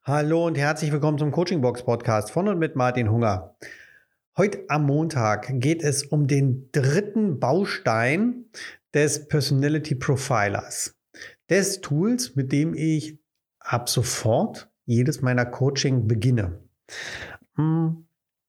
Hallo und herzlich willkommen zum Coaching Box Podcast von und mit Martin Hunger. Heute am Montag geht es um den dritten Baustein des Personality Profilers, des Tools, mit dem ich ab sofort jedes meiner Coaching beginne. Und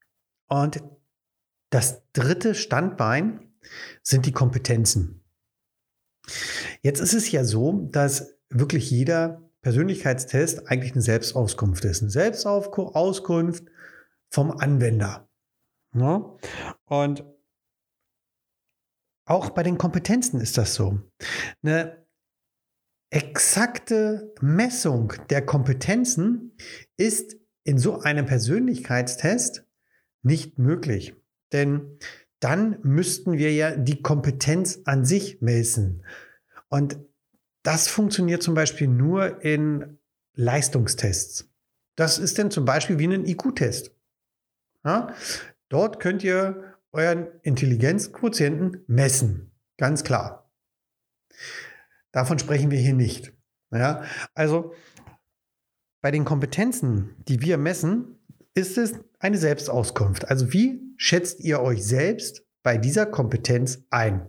das dritte Standbein sind die Kompetenzen. Jetzt ist es ja so, dass wirklich jeder Persönlichkeitstest eigentlich eine Selbstauskunft ist. Eine Selbstauskunft vom Anwender. Ne? Und auch bei den Kompetenzen ist das so. Eine exakte Messung der Kompetenzen ist in so einem Persönlichkeitstest nicht möglich. Denn dann müssten wir ja die Kompetenz an sich messen. Und das funktioniert zum Beispiel nur in Leistungstests. Das ist dann zum Beispiel wie ein IQ-Test. Ja? Dort könnt ihr euren Intelligenzquotienten messen. Ganz klar. Davon sprechen wir hier nicht. Ja? Also bei den Kompetenzen, die wir messen, ist es eine Selbstauskunft. Also wie schätzt ihr euch selbst bei dieser Kompetenz ein?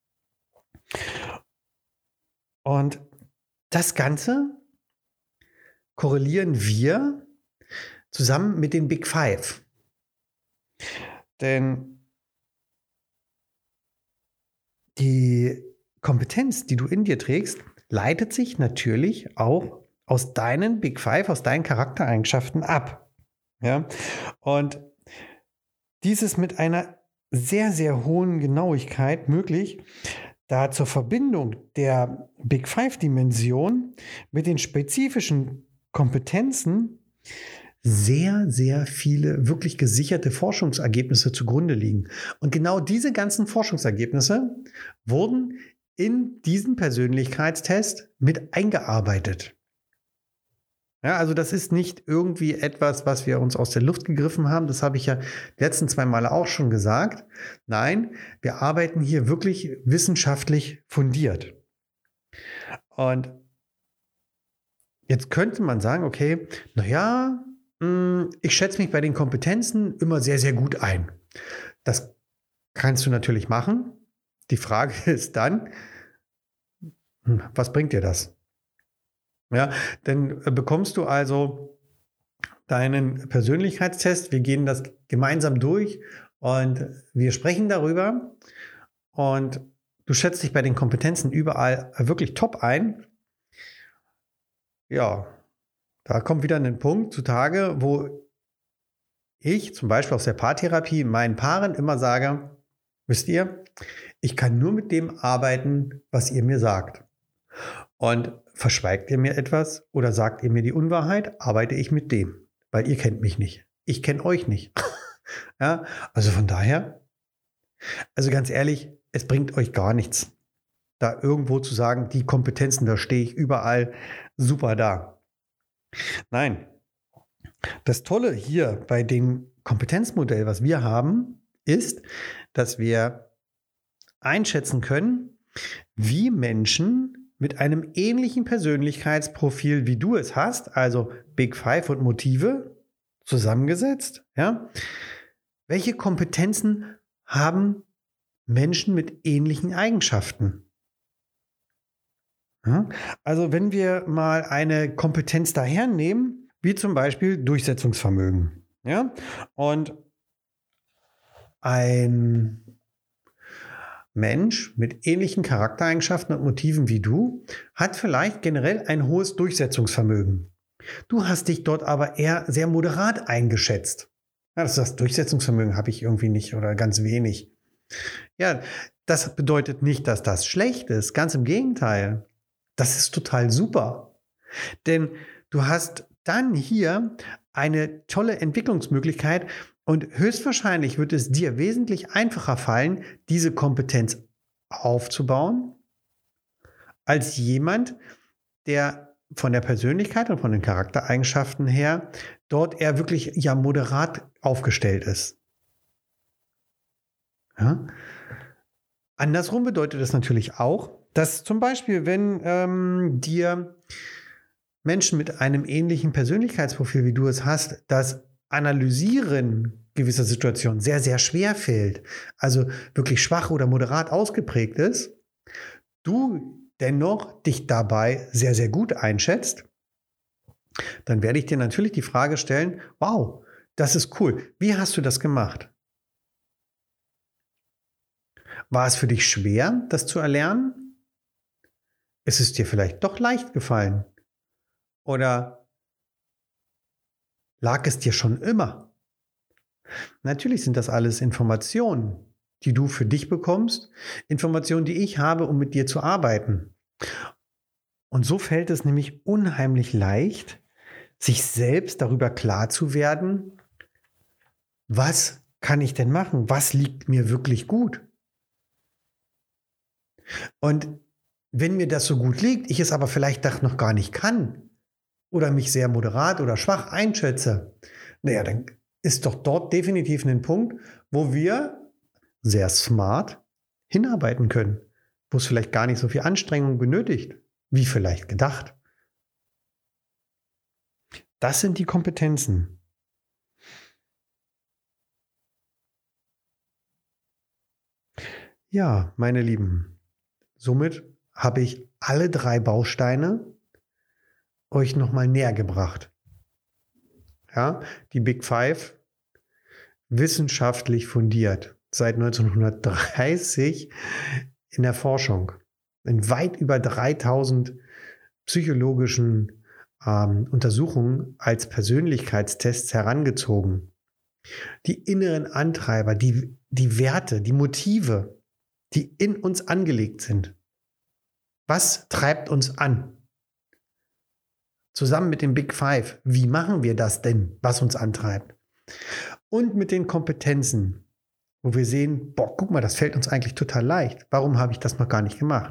Und das Ganze korrelieren wir zusammen mit den Big Five. Denn die Kompetenz, die du in dir trägst, leitet sich natürlich auch aus deinen Big Five, aus deinen Charaktereigenschaften ab. Ja? Und dies ist mit einer sehr, sehr hohen Genauigkeit möglich, da zur Verbindung der Big Five-Dimension mit den spezifischen Kompetenzen sehr, sehr viele wirklich gesicherte Forschungsergebnisse zugrunde liegen. Und genau diese ganzen Forschungsergebnisse wurden in diesen Persönlichkeitstest mit eingearbeitet. Ja, also das ist nicht irgendwie etwas, was wir uns aus der Luft gegriffen haben. Das habe ich ja die letzten 2 Male auch schon gesagt. Nein, wir arbeiten hier wirklich wissenschaftlich fundiert. Und jetzt könnte man sagen, okay, naja, ich schätze mich bei den Kompetenzen immer sehr, sehr gut ein. Das kannst du natürlich machen. Die Frage ist dann, was bringt dir das? Ja, dann bekommst du also deinen Persönlichkeitstest. Wir gehen das gemeinsam durch und wir sprechen darüber. Und du schätzt dich bei den Kompetenzen überall wirklich top ein. Ja, da kommt wieder ein Punkt zutage, wo ich zum Beispiel aus der Paartherapie meinen Paaren immer sage, wisst ihr, ich kann nur mit dem arbeiten, was ihr mir sagt. Und verschweigt ihr mir etwas oder sagt ihr mir die Unwahrheit, arbeite ich mit dem, weil ihr kennt mich nicht. Ich kenne euch nicht. Ja, also von daher, also ganz ehrlich, es bringt euch gar nichts, da irgendwo zu sagen, die Kompetenzen, da stehe ich überall super da. Nein, das Tolle hier bei dem Kompetenzmodell, was wir haben, ist, dass wir einschätzen können, wie Menschen mit einem ähnlichen Persönlichkeitsprofil, wie du es hast, also Big Five und Motive zusammengesetzt, ja, welche Kompetenzen haben Menschen mit ähnlichen Eigenschaften? Ja, also wenn wir mal eine Kompetenz dahernehmen, wie zum Beispiel Durchsetzungsvermögen, ja, und ein Mensch mit ähnlichen Charaktereigenschaften und Motiven wie du hat vielleicht generell ein hohes Durchsetzungsvermögen. Du hast dich dort aber eher sehr moderat eingeschätzt. Ja, das Durchsetzungsvermögen habe ich irgendwie nicht oder ganz wenig. Ja, das bedeutet nicht, dass das schlecht ist. Ganz im Gegenteil. Das ist total super. Denn du hast dann hier eine tolle Entwicklungsmöglichkeit und höchstwahrscheinlich wird es dir wesentlich einfacher fallen, diese Kompetenz aufzubauen, als jemand, der von der Persönlichkeit und von den Charaktereigenschaften her dort eher wirklich ja moderat aufgestellt ist. Ja? Andersrum bedeutet das natürlich auch, dass zum Beispiel, wenn dir Menschen mit einem ähnlichen Persönlichkeitsprofil, wie du es hast, das Analysieren gewisser Situationen sehr, sehr schwer fällt, also wirklich schwach oder moderat ausgeprägt ist, du dennoch dich dabei sehr, sehr gut einschätzt, dann werde ich dir natürlich die Frage stellen, wow, das ist cool. Wie hast du das gemacht? War es für dich schwer, das zu erlernen? Ist es dir vielleicht doch leicht gefallen? Oder lag es dir schon immer? Natürlich sind das alles Informationen, die du für dich bekommst, Informationen, die ich habe, um mit dir zu arbeiten. Und so fällt es nämlich unheimlich leicht, sich selbst darüber klar zu werden, was kann ich denn machen? Was liegt mir wirklich gut? Und wenn mir das so gut liegt, ich es aber vielleicht doch noch gar nicht kann oder mich sehr moderat oder schwach einschätze, naja, dann ist doch dort definitiv ein Punkt, wo wir sehr smart hinarbeiten können, wo es vielleicht gar nicht so viel Anstrengung benötigt, wie vielleicht gedacht. Das sind die Kompetenzen. Ja, meine Lieben, somit habe ich alle 3 Bausteine euch nochmal näher gebracht. Ja, die Big Five, wissenschaftlich fundiert, seit 1930 in der Forschung, in weit über 3000 psychologischen Untersuchungen als Persönlichkeitstests herangezogen. Die inneren Antreiber, die Werte, die Motive, die in uns angelegt sind. Was treibt uns an? Zusammen mit dem Big Five, wie machen wir das denn, was uns antreibt? Und mit den Kompetenzen, wo wir sehen, boah, guck mal, das fällt uns eigentlich total leicht. Warum habe ich das noch gar nicht gemacht?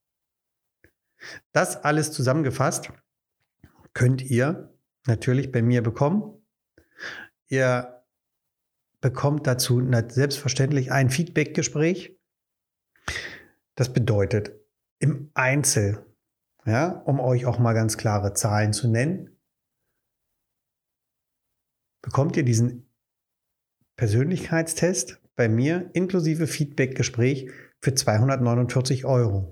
Das alles zusammengefasst könnt ihr natürlich bei mir bekommen. Ihr bekommt dazu selbstverständlich ein Feedback-Gespräch. Das bedeutet, im Einzel, ja, um euch auch mal ganz klare Zahlen zu nennen, bekommt ihr diesen Persönlichkeitstest bei mir inklusive Feedback-Gespräch für 249 €.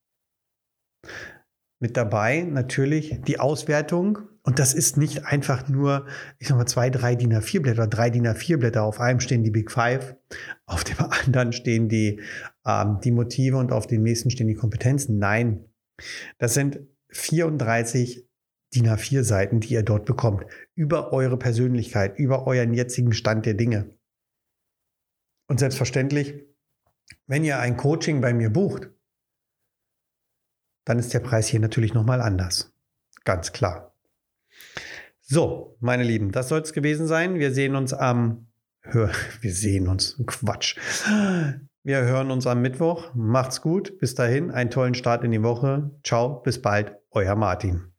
Mit dabei natürlich die Auswertung. Und das ist nicht einfach nur, ich sag mal, 2, 3 DIN A4-Blätter, 3 DIN A4-Blätter. Auf einem stehen die Big Five, auf dem anderen stehen die Motive und auf dem nächsten stehen die Kompetenzen. Nein, das sind 34 DIN A4-Seiten, die ihr dort bekommt. Über eure Persönlichkeit, über euren jetzigen Stand der Dinge. Und selbstverständlich, wenn ihr ein Coaching bei mir bucht, dann ist der Preis hier natürlich nochmal anders. Ganz klar. So, meine Lieben, das soll es gewesen sein. Wir sehen uns Quatsch. Wir hören uns am Mittwoch. Macht's gut. Bis dahin, einen tollen Start in die Woche. Ciao, bis bald. Euer Martin.